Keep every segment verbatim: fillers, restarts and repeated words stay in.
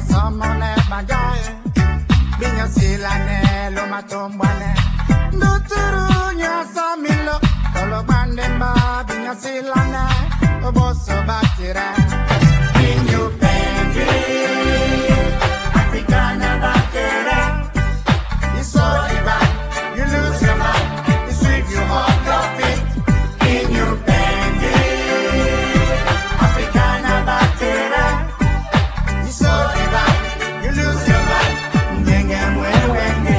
somone banjaye binya silane lo matombane duturu nya samilo tolo bandemba binya silane oboso batira binyo penje Africana batira iso iba you lose your mind you sweep you off your feet in your penje Africana batira iso iba you lose your mind ngenge mwenge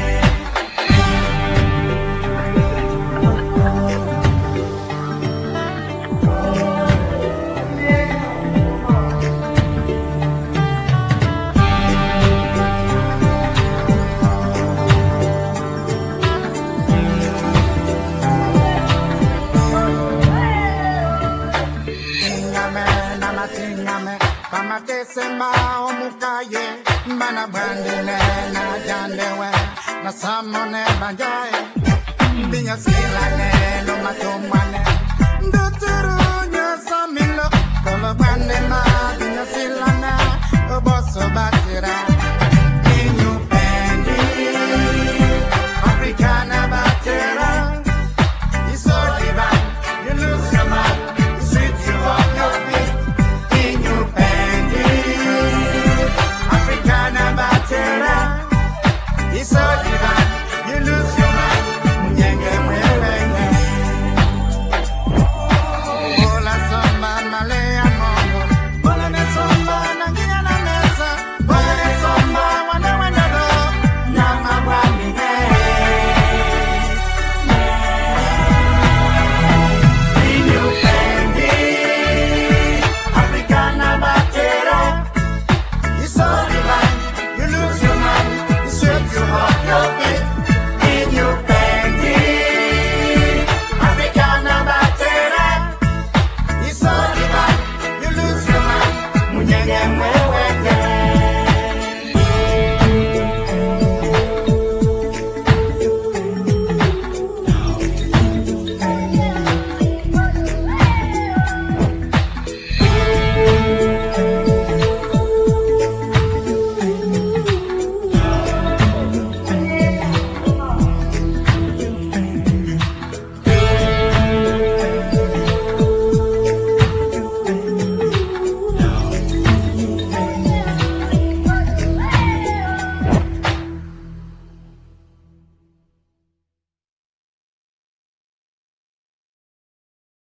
Semba omukaye mana bandine na jandewe na samone banjaye binya silane no matomane duturu nya samilo kolo bandema binya silane